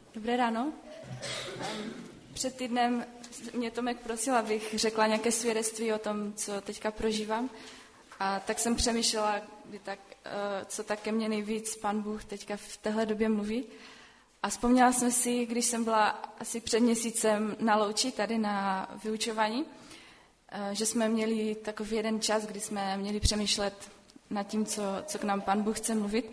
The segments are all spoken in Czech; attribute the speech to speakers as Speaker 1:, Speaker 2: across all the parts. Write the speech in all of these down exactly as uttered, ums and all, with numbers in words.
Speaker 1: Dobré ráno. Před týdnem mě Tomek prosil, abych řekla nějaké svědectví o tom, co teďka prožívám. A tak jsem přemýšlela, kdy tak, co tak ke mně nejvíc Pán Bůh teďka v téhle době mluví. A vzpomněla jsem si, když jsem byla asi před měsícem na Louči, tady na vyučování, že jsme měli takový jeden čas, kdy jsme měli přemýšlet nad tím, co, co k nám Pán Bůh chce mluvit.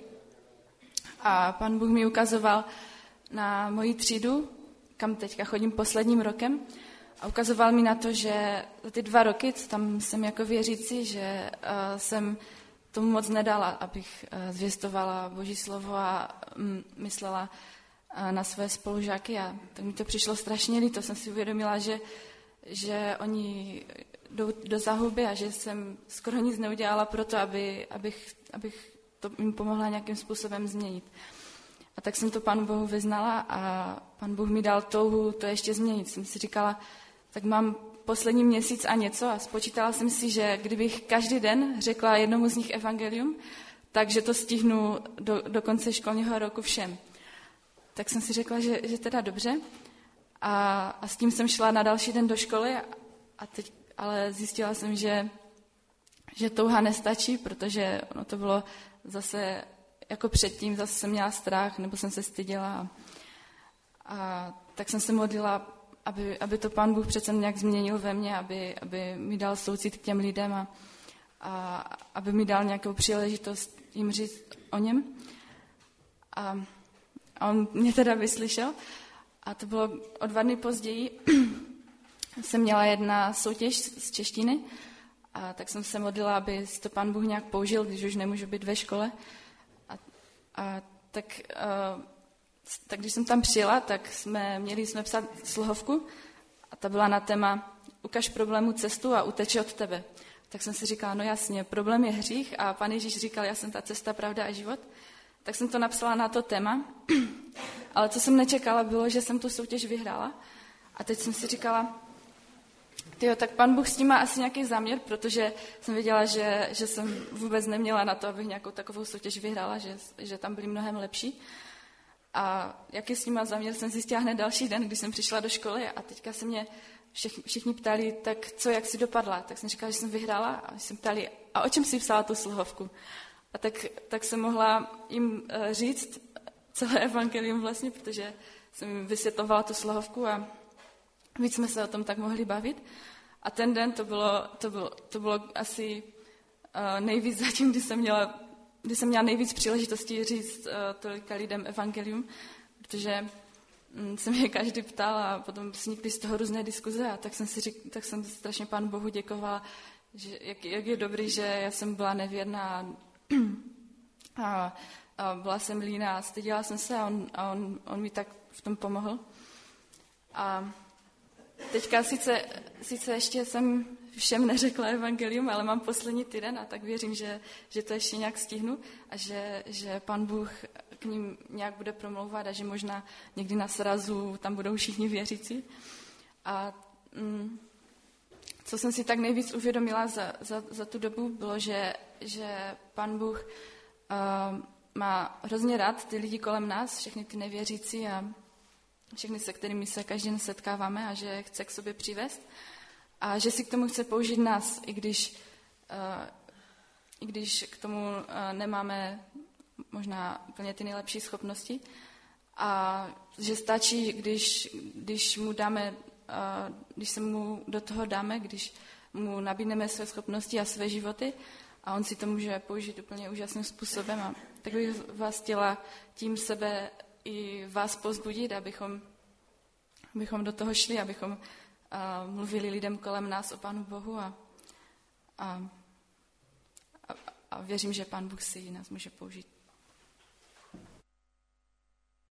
Speaker 1: A Pán Bůh mi ukazoval na moji třídu, kam teďka chodím posledním rokem, a ukazoval mi na to, že za ty dva roky, co tam jsem jako věřící, že uh, jsem tomu moc nedala, abych uh, zvěstovala Boží slovo a um, myslela uh, na své spolužáky. A tak mi to přišlo strašně líto. Jsem si uvědomila, že, že oni jdou do zahuby a že jsem skoro nic neudělala pro to, aby, abych, abych to jim pomohla nějakým způsobem změnit. A tak jsem to Pánu Bohu vyznala a Pán Bůh mi dal touhu to ještě změnit. Jsem si říkala, tak mám poslední měsíc a něco a spočítala jsem si, že kdybych každý den řekla jednomu z nich evangelium, takže to stihnu do, do konce školního roku všem. Tak jsem si řekla, že, že teda dobře. A, a s tím jsem šla na další den do školy, a teď, ale zjistila jsem, že, že touha nestačí, protože ono to bylo zase jako předtím, zase jsem měla strach, nebo jsem se styděla. A, a tak jsem se modlila, aby, aby to Pán Bůh přece nějak změnil ve mně, aby, aby mi dal soucit k těm lidem a, a aby mi dal nějakou příležitost jim říct o něm. A, a on mě teda vyslyšel. A to bylo o dva dny později. Jsem měla jedna soutěž z češtiny, a tak jsem se modlila, aby si to Pán Bůh nějak použil, když už nemůžu být ve škole. A, a tak, uh, tak když jsem tam přijela, tak jsme měli jsme psát slohovku a ta byla na téma ukaž problému cestu a uteče od tebe. Tak jsem si říkala, no jasně, problém je hřích a Pán Ježíš říkal, já jsem ta cesta, pravda a život. Tak jsem to napsala na to téma, ale co jsem nečekala, bylo, že jsem tu soutěž vyhrála. A teď jsem si říkala, tyjo, tak Pán Bůh s tím má asi nějaký záměr, protože jsem věděla, že, že jsem vůbec neměla na to, abych nějakou takovou soutěž vyhrála, že, že tam byli mnohem lepší. A jaký s tím má záměr, jsem zjistila hned další den, když jsem přišla do školy a teďka se mě všichni, všichni ptali, tak co, jak jsi dopadla? Tak jsem říkala, že jsem vyhrála a jsem ptali, a o čem jsi psala tu slohovku? A tak, tak jsem mohla jim říct celé evangelium vlastně, protože jsem jim vysvětlovala tu slohovku a víc jsme se o tom tak mohli bavit. A ten den to bylo, to bylo, to bylo asi uh, nejvíc zatím, kdy jsem, měla, kdy jsem měla nejvíc příležitostí říct uh, tolika lidem evangelium, protože um, se mě každý ptal a potom vznikly z toho různé diskuze a tak jsem si řík, tak jsem strašně Pánu Bohu děkovala, že, jak, jak je dobrý, že já jsem byla nevěrná a, a byla jsem líná a styděla jsem se a on, a on, on mi tak v tom pomohl. A teďka sice, sice ještě jsem všem neřekla evangelium, ale mám poslední týden a tak věřím, že, že to ještě nějak stihnu a že, že Pán Bůh k ním nějak bude promlouvat a že možná někdy na srazu tam budou všichni věřící. A mm, co jsem si tak nejvíc uvědomila za, za, za tu dobu, bylo, že, že Pán Bůh uh, má hrozně rád ty lidi kolem nás, všechny ty nevěřící a všechny, se kterými se každý den setkáváme a že chce k sobě přivést a že si k tomu chce použít nás, i když, uh, i když k tomu uh, nemáme možná úplně ty nejlepší schopnosti a že stačí, když, když mu dáme, uh, když se mu do toho dáme, když mu nabídneme své schopnosti a své životy a on si to může použít úplně úžasným způsobem. A tak bych vás chtěla tím sebe i vás povzbudit, abychom, abychom do toho šli, abychom uh, mluvili lidem kolem nás o Pánu Bohu a, a, a, a věřím, že Pán Bůh si nás může použít.